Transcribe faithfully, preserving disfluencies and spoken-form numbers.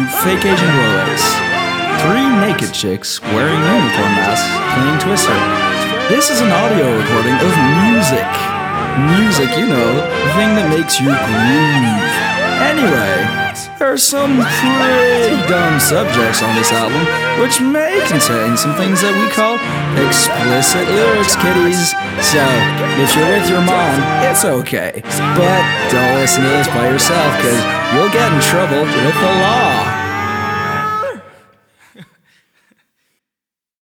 Fake Agent Rolex. Three naked chicks wearing unicorn masks playing Twister. This is an audio recording of music. Music, you know, the thing that makes you groove. Anyway, there are some pretty dumb subjects on this album, which may contain some things that we call explicit lyrics, kiddies. So, if you're with your mom, it's okay. But don't listen to this by yourself, because you'll get in trouble with the law.